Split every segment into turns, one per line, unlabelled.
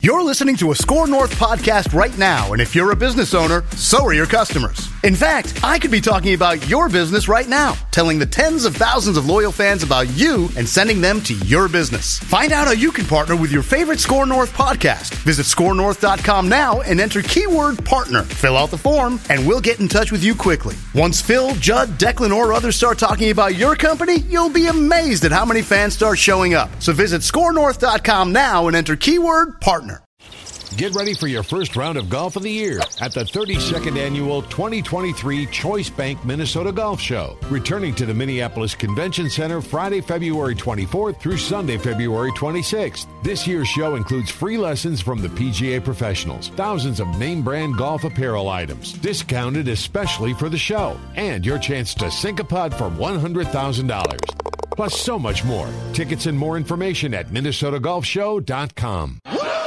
You're listening to a Score North podcast right now, and if you're a business owner, so are your customers. In fact, I could be talking about your business right now, telling the tens of thousands of loyal fans about you and sending them to your business. Find out how you can partner with your favorite Score North podcast. Visit scorenorth.com now and enter keyword partner. Fill out the form, and we'll get in touch with you quickly. Once Phil, Judd, Declan, or others start talking about your company, you'll be amazed at how many fans start showing up. So visit scorenorth.com now and enter keyword partner.
Get ready for your first round of golf of the year at the 32nd Annual 2023 Choice Bank Minnesota Golf Show. Returning to the Minneapolis Convention Center Friday, February 24th through Sunday, February 26th. This year's show includes free lessons from the PGA professionals, thousands of name brand golf apparel items, discounted especially for the show, and your chance to sink a putt for $100,000. Plus so much more. Tickets and more information at minnesotagolfshow.com.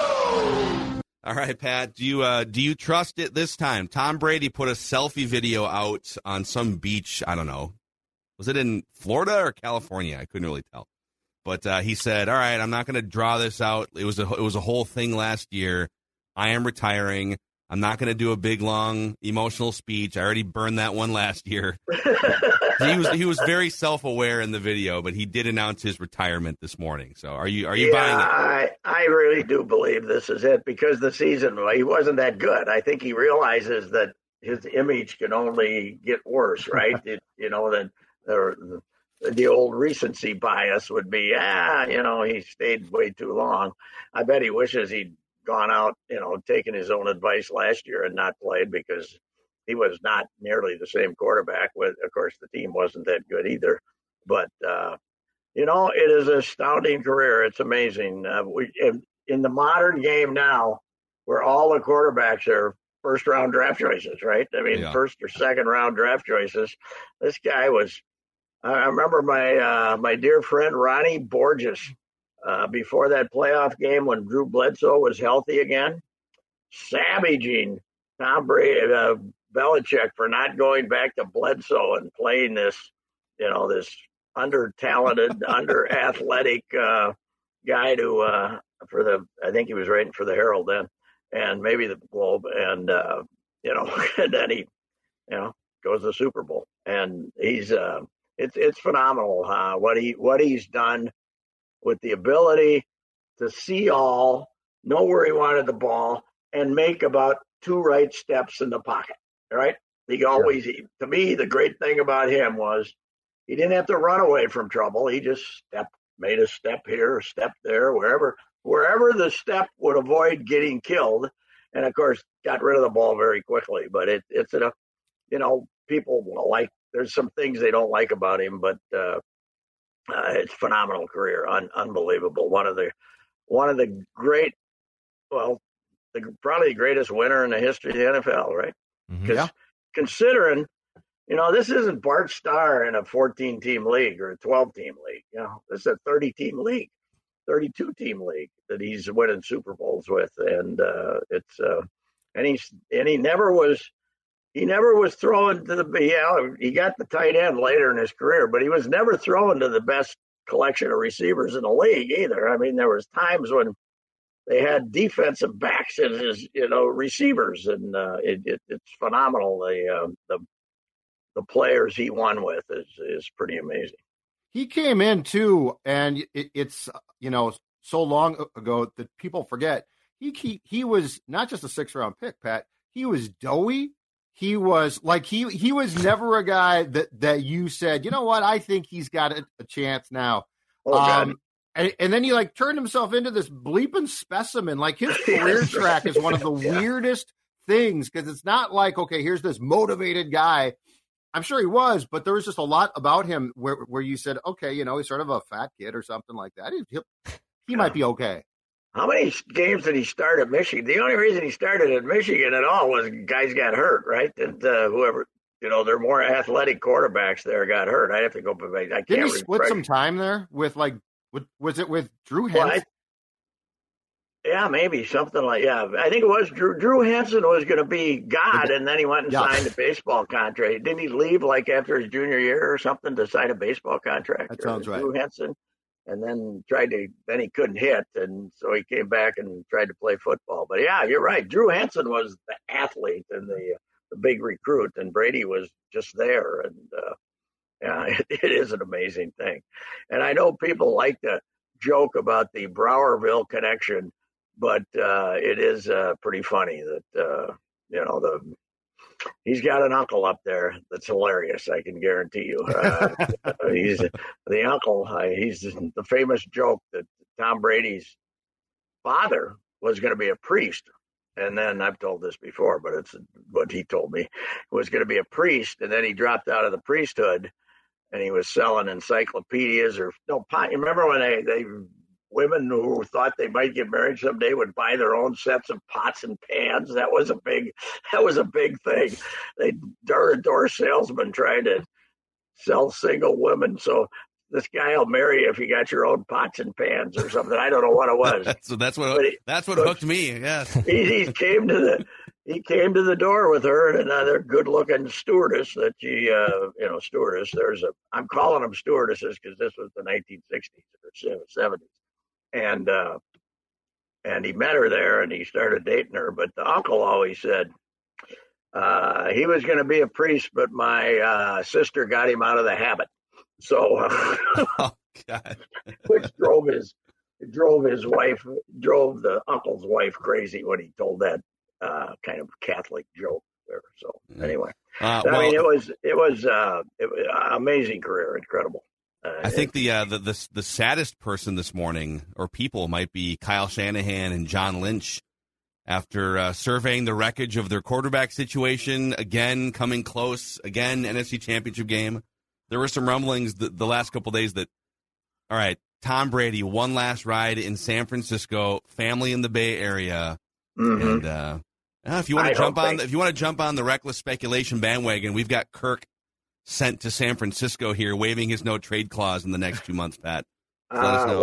All right, Pat, do you trust it this time? Tom Brady put a selfie video out on some beach. I don't know. Was it in Florida or California? I couldn't really tell. But he said, all right, I'm not going to draw this out. It was a whole thing last year. I am retiring. I'm not going to do a big, long, emotional speech. I already burned that one last year. He was very self-aware in the video, but he did announce his retirement this morning. So are you buying it?
I really do believe this is it because the season, he wasn't that good. I think he realizes that his image can only get worse, right? That the old recency bias would be, he stayed way too long. I bet he wishes he'd gone out, taken his own advice last year and not played because he was not nearly the same quarterback. Of course, the team wasn't that good either. But, it is an astounding career. It's amazing. In the modern game now, where all the quarterbacks are first-round draft choices, right? I mean, first or second-round draft choices. This guy was – I remember my dear friend Ronnie Borges, before that playoff game when Drew Bledsoe was healthy again, savaging Tom Brady, Belichick for not going back to Bledsoe and playing this under-talented, under-athletic guy I think he was writing for the Herald then, and maybe the Globe, and and then he, goes to the Super Bowl, and he's it's phenomenal what he's done with the ability to see all, know where he wanted the ball, and make about two right steps in the pocket. Right? To me, the great thing about him was he didn't have to run away from trouble. He just made a step here, a step there, wherever the step would avoid getting killed. And of course, got rid of the ball very quickly. But it's people will there's some things they don't like about him, but it's a phenomenal career, unbelievable. One of the great, probably the greatest winner in the history of the NFL, right? Because considering, this isn't Bart Starr in a 14-team league or a 12-team league. This is a 30-team league, 32-team league that he's winning Super Bowls with, and he never was throwing to he got the tight end later in his career, but he was never throwing to the best collection of receivers in the league either. I mean, there was times when they had defensive backs as his, receivers, and it's phenomenal. The players he won with is pretty amazing.
He came in too, and it's so long ago that people forget. He was not just a 6th-round pick, Pat. He was doughy. He was he was never a guy that you said, you know what, I think he's got a chance now. And then he turned himself into this bleeping specimen. His career track is one of the weirdest things because it's not okay, here's this motivated guy. I'm sure he was, but there was just a lot about him where you said, okay, he's sort of a fat kid or something like that. He might be okay.
How many games did he start at Michigan? The only reason he started at Michigan at all was guys got hurt, right? And whoever, they're more athletic quarterbacks there got hurt. I'd have to go back. I can't.
Didn't he split some time there with was it with Drew Henson?
Maybe something I think it was Drew Henson was going to be God, and then he went and signed a baseball contract. Didn't he leave after his junior year or something to sign a baseball contract?
That sounds right.
Drew Henson. and then then he couldn't hit, and so he came back and tried to play football. But yeah, you're right. Drew Henson was the athlete and the big recruit, and Brady was just there. And yeah, it is an amazing thing. And I know people like to joke about the Browerville connection, but it is pretty funny that he's got an uncle up there that's hilarious. I can guarantee you. He's the uncle. He's the famous joke that Tom Brady's father was going to be a priest. And then I've told this before, but it's what he told me, was going to be a priest. And then he dropped out of the priesthood and he was selling encyclopedias you remember when they women who thought they might get married someday would buy their own sets of pots and pans? That was a big thing. They door salesman trying to sell single women. So this guy will marry you if you got your own pots and pans or something. I don't know what it was.
So that's what hooked me. Yes.
He came to the door with her and another good-looking stewardess that stewardess. I'm calling them stewardesses because this was the 1960s or 70s, and he met her there and he started dating her. But the uncle always said he was going to be a priest, but my sister got him out of the habit. So,
oh God,
which drove the uncle's wife crazy when he told that kind of Catholic joke there. So anyway, it was an amazing career, incredible.
I think the saddest person this morning, or people, might be Kyle Shanahan and John Lynch. After surveying the wreckage of their quarterback situation, again coming close, again NFC Championship game. There were some rumblings the last couple of days that, all right, Tom Brady, one last ride in San Francisco, family in the Bay Area, and if you want to jump on the reckless speculation bandwagon, we've got Kirk sent to San Francisco here, waiving his no trade clause in the next 2 months. Pat, let us know.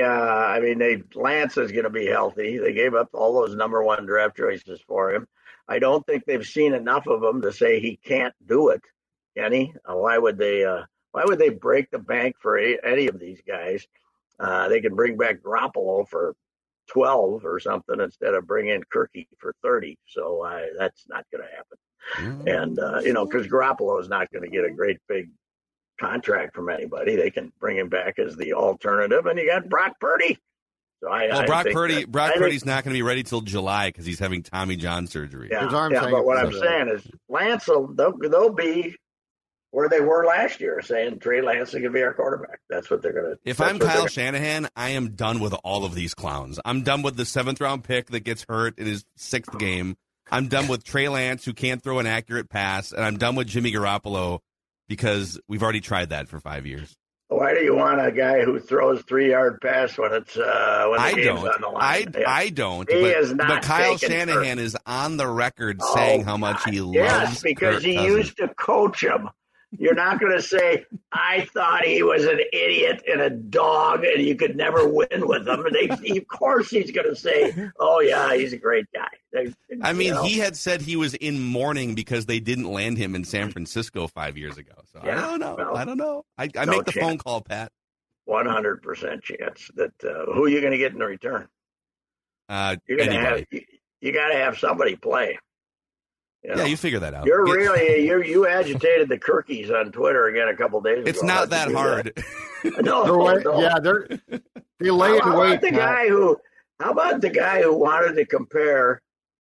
Lance is going to be healthy. They gave up all those number one draft choices for him. I don't think they've seen enough of him to say he can't do it. Kenny, why would they break the bank for any of these guys? They can bring back Garoppolo for 12 or something instead of bringing Kirky for 30. So that's not going to happen. And because Garoppolo is not going to get a great big contract from anybody, they can bring him back as the alternative. And you got Brock Purdy. So
Brock Purdy's not going to be ready till July because he's having Tommy John surgery.
Yeah, but what I'm saying is Lance they'll be where they were last year, saying Trey Lance is going to be our quarterback. That's what they're going to.
If I'm Kyle Shanahan, I am done with all of these clowns. I'm done with the 7th round pick that gets hurt in his 6th game. I'm done with Trey Lance, who can't throw an accurate pass, and I'm done with Jimmy Garoppolo because we've already tried that for 5 years.
Why do you want a guy who throws 3-yard pass when it's when the game's on the line?
I don't.
But
Kyle Shanahan is on the record saying how much he loves.
Yes, because he used to coach him. You're not going to say, I thought he was an idiot and a dog and you could never win with him. And of course he's going to say, oh, yeah, he's a great guy.
He had said he was in mourning because they didn't land him in San Francisco 5 years ago. So yeah, I don't know. I don't know. I make the phone call, Pat.
100% chance that who are you going to get in the return? You're going to have you got to have somebody play.
Yeah, you figure that out.
You agitated the Kirkies on Twitter again a couple days ago.
It's not that hard.
No.
Yeah, they lay in wait.
How about the guy who wanted to compare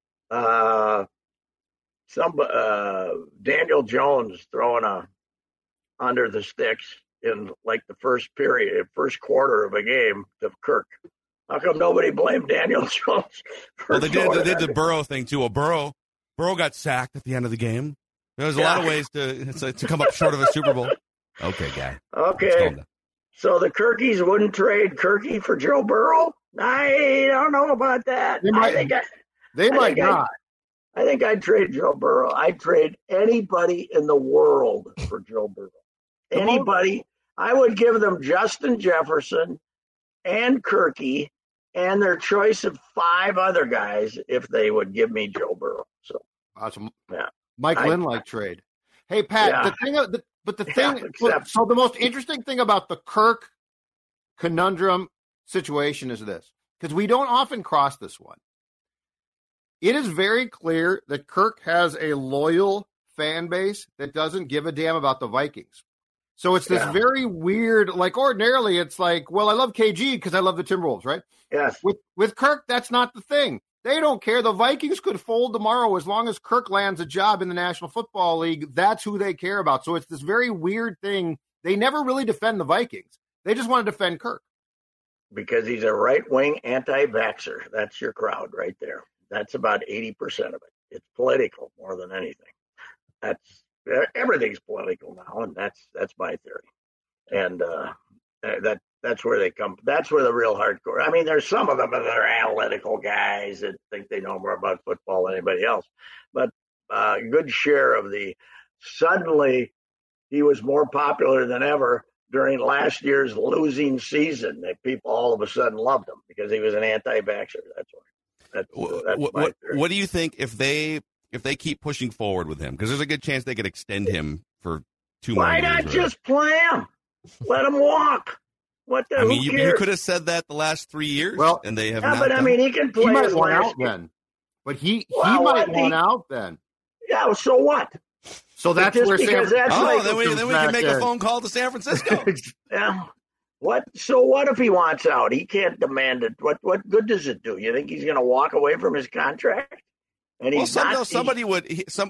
Daniel Jones throwing under the sticks in like the first quarter of a game to Kirk? How come nobody blamed Daniel Jones?
They did the Burrow thing too. Burrow got sacked at the end of the game. There's a lot of ways to come up short of a Super Bowl. Okay, guy.
Okay. So the Kirkies wouldn't trade Kirky for Joe Burrow? I don't know about that.
They might not.
I think I'd trade Joe Burrow. I'd trade anybody in the world for Joe Burrow. Anybody. I would give them Justin Jefferson and Kirky and their choice of 5 other guys if they would give me Joe Burrow. So
awesome.
Yeah.
Mike Lynn trade. Hey, Pat, the thing, so the most interesting thing about the Kirk conundrum situation is this, because we don't often cross this one. It is very clear that Kirk has a loyal fan base that doesn't give a damn about the Vikings. So it's this very weird, like ordinarily it's like, well, I love KG because I love the Timberwolves, right?
Yes.
With Kirk, that's not the thing. They don't care. The Vikings could fold tomorrow as long as Kirk lands a job in the National Football League. That's who they care about. So it's this very weird thing. They never really defend the Vikings. They just want to defend Kirk.
Because he's a right-wing anti-vaxxer. That's your crowd right there. That's about 80% of it. It's political more than anything. Everything's political now, and that's my theory. And that's where they come. That's where the real hardcore. I mean, there's some of them that are analytical guys that think they know more about football than anybody else. But a good share of suddenly he was more popular than ever during last year's losing season. That people all of a sudden loved him because he was an anti-vaxxer. That's why.
What do you think if they keep pushing forward with him? Because there's a good chance they could extend him for 2 more years.
Why not just play him? Let him walk. What the?
I mean,
who
you
cares?
could have said that the last 3 years, and they have
Yeah,
not.
but I mean, he can play.
He might
his
want
last
out
game.
then. But he might want out then.
Yeah. So what?
So that's
Just
where
because
San
that's like-
then we can make a phone call to San Francisco.
Yeah. What? So what if he wants out? He can't demand it. What good does it do? You think he's going to walk away from his contract? And
Well,
he's not.
somebody would pick up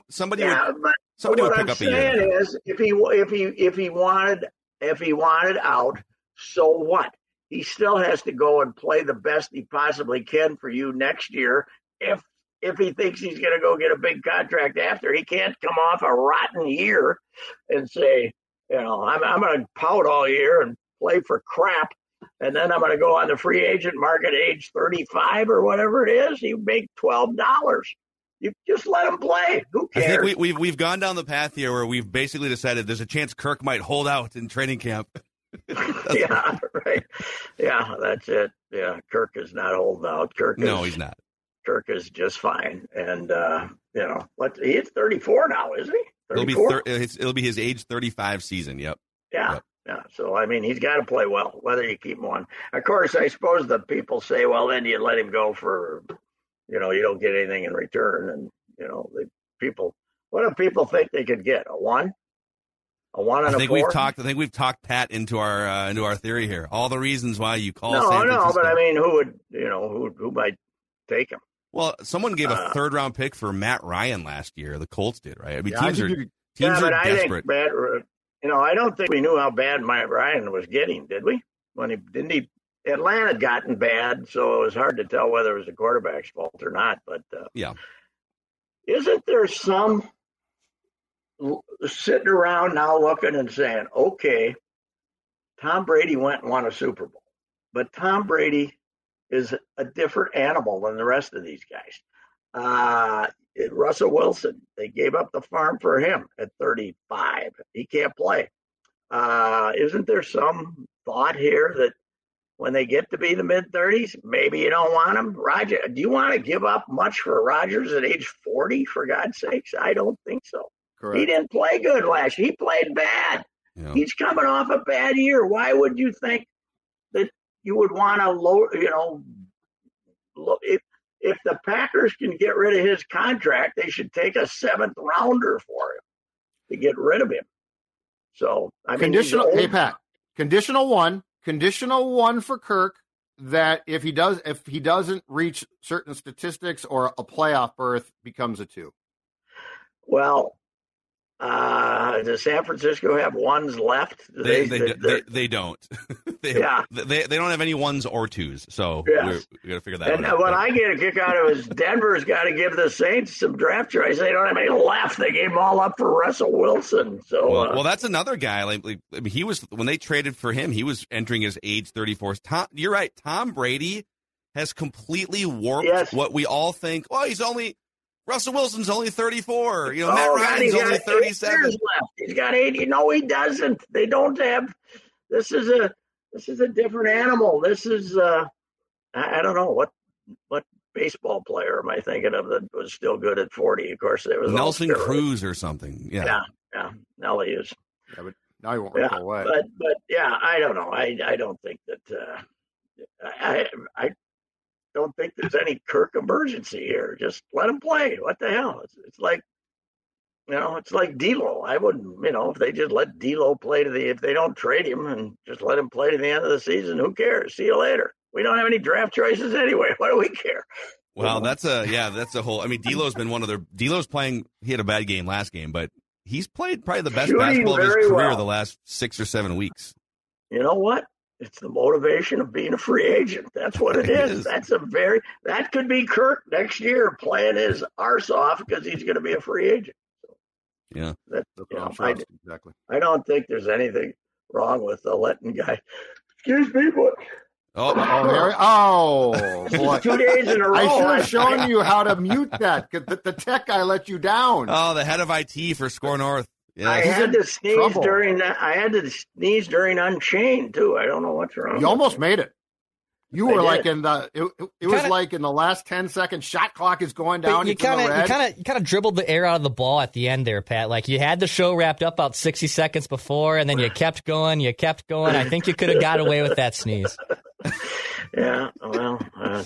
What I'm saying is, if he wanted out, so what? He still has to go and play the best he possibly can for you next year. If he thinks he's going to go get a big contract after, he can't come off a rotten year and say, I'm going to pout all year and play for crap, and then I'm going to go on the free agent market age 35 or whatever it is. You make $12. You just let him play. Who cares?
I think we've gone down the path here where we've basically decided there's a chance Kirk might hold out in training camp.
Yeah, right. Yeah, that's it. Yeah, Kirk is not holding out.
He's not.
Kirk is just fine, and he's 34 now, isn't he? 34?
It'll be his age 35 season. Yep.
Yeah.
Yep.
Yeah. So I mean, he's got to play well, whether you keep him on. Of course, I suppose the people say, well, then you let him go for, you don't get anything in return, and what do people think they could get? A 1? A 1 and a 4?
I think we've talked Pat into our theory here. All the reasons why you call.
No,
San Francisco.
but I mean, who would who might take him?
Well, someone gave a third-round pick for Matt Ryan last year. The Colts did, right? I mean, teams are
but I
desperate.
Think I don't think we knew how bad Matt Ryan was getting, did we? Atlanta had gotten bad, so it was hard to tell whether it was the quarterback's fault or not. But isn't there some sitting around now looking and saying, okay, Tom Brady went and won a Super Bowl, but Tom Brady is a different animal than the rest of these guys. Russell Wilson, they gave up the farm for him at 35. He can't play. Isn't there some thought here that when they get to be the mid-30s, maybe you don't want him? Roger, do you want to give up much for Rodgers at age 40, for God's sakes? I don't think so. Correct. He didn't play good last year. He played bad. Yeah. He's coming off a bad year. Why would you think that you would want to if the Packers can get rid of his contract, they should take a 7th rounder for him to get rid of him. So I mean,
conditional one for Kirk, that if he doesn't reach certain statistics or a playoff berth, becomes a 2.
Well, does San Francisco have 1s left?
They don't. They don't have any 1s or 2s. So we got to figure that out.
And what I get a kick out of is Denver's got to give the Saints some draft choice. They don't have any left. They gave them all up for Russell Wilson. So
well, that's another guy. I mean, he was, when they traded for him, he was entering his age 34. You're right. Tom Brady has completely warped what we all think. Well, Russell Wilson's only 34. Matt Ryan's only 37.
He's got 80. No, he doesn't. They don't have. This is a different animal. This is I don't know what baseball player am I thinking of that was still good at 40. Of course, there was
Nelson Cruz or something. Yeah.
Nelly is.
Yeah, but Now you won't recall what.
But yeah, I don't know. I don't think that I don't think there's any Kirk emergency here. Just let him play. What the hell? It's like, it's like D'Lo. I wouldn't, if they just let D'Lo play if they don't trade him and just let him play to the end of the season, who cares? See you later. We don't have any draft choices anyway. Why do we care?
Well, that's a whole. I mean, D'Lo's playing. He had a bad game last game, but he's played probably the best basketball of his career the last 6 or 7 weeks.
You know what? It's the motivation of being a free agent. That's what it is. That could be Kirk next year playing his arse off because he's going to be a free agent. So
yeah,
exactly.
I don't think there's anything wrong with letting guy. Excuse me, but.
Boy.
2 days in a row.
I should have shown you how to mute that. The tech guy let you down.
Oh, the head of IT for Score North. Yeah,
I had to sneeze during that. I had to sneeze during Unchained too. I don't know what's wrong.
You almost made it. You were like in the. It was like in the last 10 seconds. Shot clock is going down.
You kind of dribbled the air out of the ball at the end there, Pat. Like you had the show wrapped up about 60 seconds before, and then you kept going. I think you could have got away with that sneeze.
Yeah, well,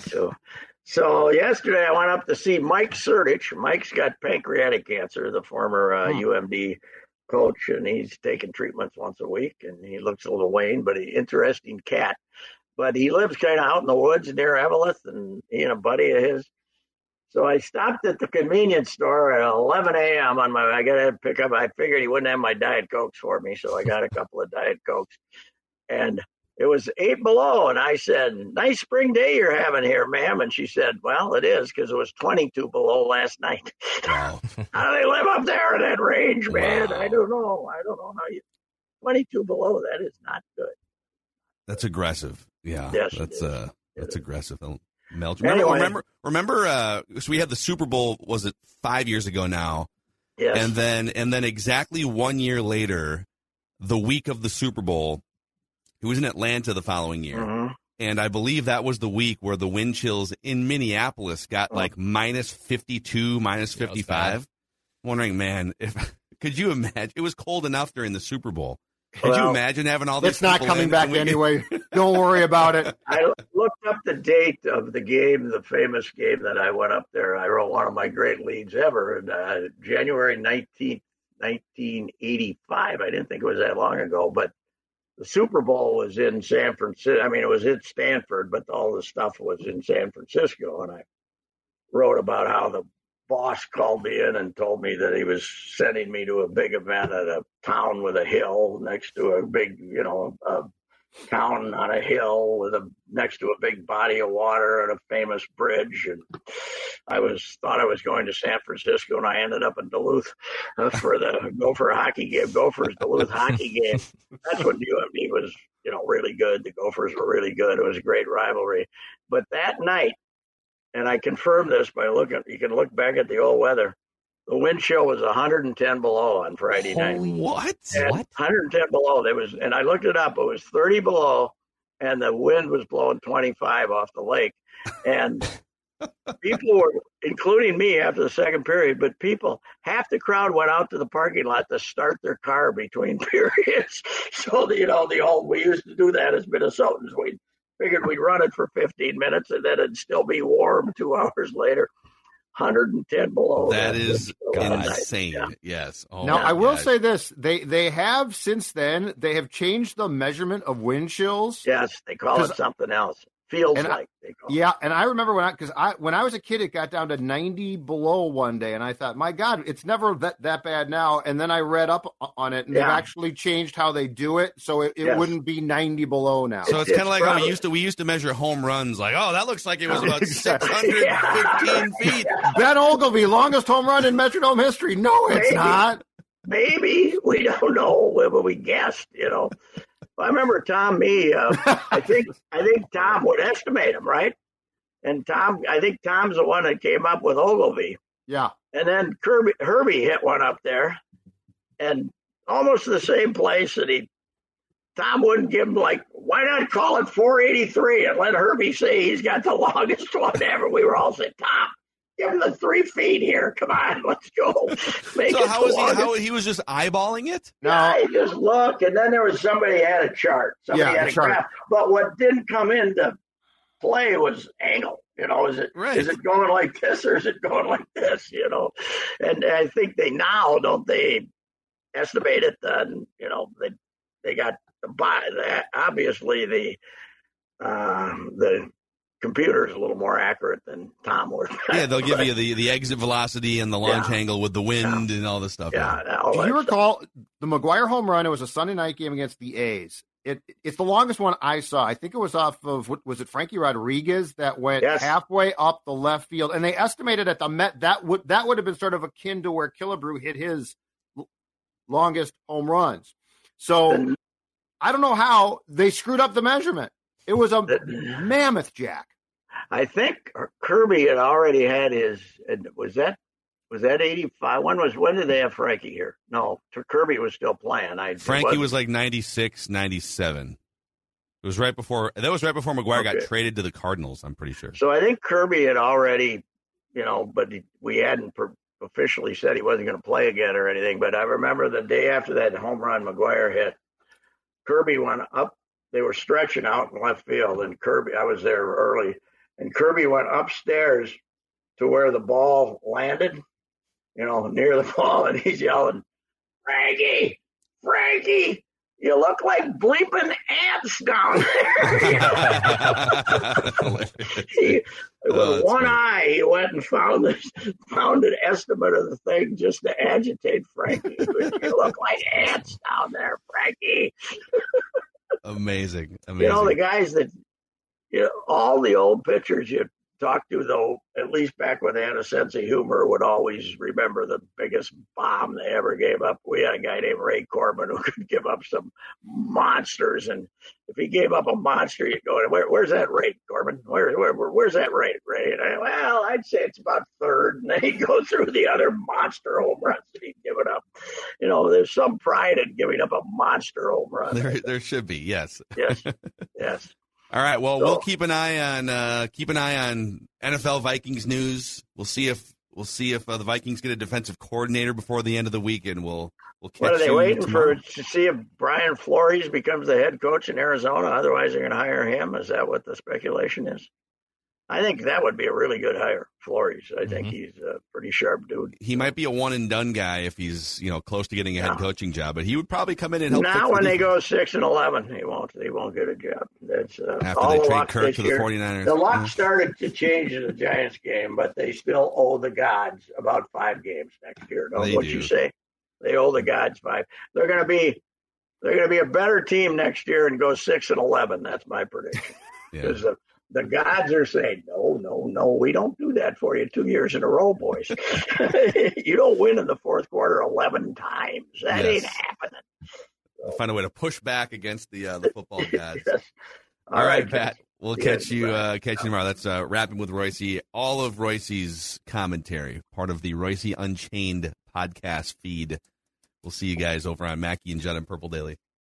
so yesterday I went up to see Mike Surdich. Mike's got pancreatic cancer, the former UMD coach, and he's taking treatments once a week, and he looks a little wan, but an interesting cat. But he lives kind of out in the woods near Eveleth, and he and a buddy of his. So I stopped at the convenience store at 11 a.m. I got to pick up. I figured he wouldn't have my Diet Cokes for me, so I got a couple of Diet Cokes. And it was 8 below, and I said, "Nice spring day you're having here, ma'am." And she said, "Well, it is because it was 22 below last night." Wow. How do they live up there in that range, man? Wow. I don't know how you. 22 below, that is not good.
That's aggressive. Yeah,
yes,
that's aggressive. Melch. Remember, so we had the Super Bowl, was it 5 years ago now?
Yes.
And then exactly 1 year later, the week of the Super Bowl, he was in Atlanta the following year. Mm-hmm. And I believe that was the week where the wind chills in Minneapolis got like minus 52, minus 55. I'm wondering, man, could you imagine? It was cold enough during the Super Bowl. Could you imagine having all this?
It's not coming back anyway. Don't worry about it.
I looked up the date of the game, the famous game that I went up there. I wrote one of my great leads ever, and January 19th, 1985. I didn't think it was that long ago, but the Super Bowl was in San Francisco. I mean, it was in Stanford, but all the stuff was in San Francisco. And I wrote about how the boss called me in and told me that he was sending me to a big event at a town with a hill next to a big, a town on a hill next to a big body of water and a famous bridge. And I thought I was going to San Francisco, and I ended up in Duluth for the Gopher hockey game, Gophers Duluth hockey game. That's when UMD was, really good. The Gophers were really good. It was a great rivalry. But that night, and I confirmed this by you can look back at the old weather. The wind chill was 110 below on Friday night.
What?
110 below. And I looked it up. It was 30 below, and the wind was blowing 25 off the lake. And people were, including me after the second period, but half the crowd went out to the parking lot to start their car between periods. So, we used to do that as Minnesotans. We figured we'd run it for 15 minutes and then it'd still be warm 2 hours later. 110 below.
That is insane. Yeah. Yes.
Oh, now, I will say this. They have, since then, they have changed the measurement of wind chills.
Yes, they call it something else. Feels like they call it.
And I remember when I was a kid, it got down to 90 below one day, and I thought, my God, it's never that bad now. And then I read up on it, and they've actually changed how they do it, so it wouldn't be 90 below now.
So it's kind of like how we used to measure home runs. Like, that looks like it was about 615 feet.
Ben Ogilvy, longest home run in Metrodome history. No, it's not.
Maybe. We don't know. We guessed, I remember Tom Mee. I think Tom would estimate him, right? And I think Tom's the one that came up with Ogilvy.
Yeah.
And then Herbie hit one up there, and almost the same place. And Tom wouldn't give him why not call it 483 and let Herbie say he's got the longest one ever? We were all saying, Tom, give him the 3 feet here. Come on, let's go. Make
So
it
how was
long.
he? How he was just eyeballing it?
No, he just looked, and then there was somebody had a chart. Somebody had a
chart.
graph. But what didn't come into play was angle. Is it is it going like this or is it going like this? And I think they now don't they estimate it. Then they got that. Obviously the computer is a little more accurate than Tom was.
Yeah, they'll give you the exit velocity and the launch angle with the wind and all this stuff.
Do you recall the McGuire home run? It was a Sunday night game against the A's. It's the longest one I saw. I think it was off of, was it Frankie Rodriguez that went halfway up the left field, and they estimated at the Met that would have been sort of akin to where Killebrew hit his longest home runs. So I don't know how they screwed up the measurement. It was a mammoth jack.
I think Kirby had already had his. Was that 85? When did they have Frankie here? No, Kirby was still playing.
Frankie was like 96, 97. It was right before. That was right before McGuire got traded to the Cardinals. I'm pretty sure.
So I think Kirby had already, but we hadn't officially said he wasn't going to play again or anything. But I remember the day after that home run McGuire hit, Kirby went up. They were stretching out in left field, and Kirby. I was there early, and Kirby went upstairs to where the ball landed. Near the ball, and he's yelling, Frankie, you look like bleeping ants down there. With one eye, he went and found an estimate of the thing just to agitate Frankie. You look like ants down there, Frankie.
Amazing.
The guys that, all the old pitchers you talk to, though, at least back when they had a sense of humor, would always remember the biggest bomb they ever gave up. We had a guy named Ray Corbin who could give up some monsters, and if he gave up a monster, you'd go, where's that rate, Corbin? Where's that rate, Ray? And I'd say it's about third, and then he'd go through the other monster home runs that he'd given up. There's some pride in giving up a monster home run.
There should be, yes.
Yes.
All right. Well, we'll keep an eye on NFL Vikings news. We'll see if the Vikings get a defensive coordinator before the end of the week, and we'll catch.
What are they
you
waiting
tomorrow.
to see if Brian Flores becomes the head coach in Arizona? Otherwise, they're going to hire him. Is that what the speculation is? I think that would be a really good hire, Flores. I think he's a pretty sharp dude.
He might be a one and done guy if he's close to getting a head coaching job, but he would probably come in and help.
Now, when they go 6-11, he won't get a job. That's
after they trade Kirk to the 49ers.
The luck started to change in the Giants game, but they still owe the gods about 5 games next year. Know what you say? They owe the gods 5. They're going to be a better team next year and go 6-11. That's my prediction. Because the gods are saying, no, we don't do that for you 2 years in a row, boys. You don't win in the fourth quarter 11 times. That ain't happening. So,
find a way to push back against the football gods.
Yes.
All right, Pat. We'll catch you tomorrow. That's Rapping with Royce. All of Royce's commentary, part of the Royce Unchained podcast feed. We'll see you guys over on Mackey and Judd and Purple Daily.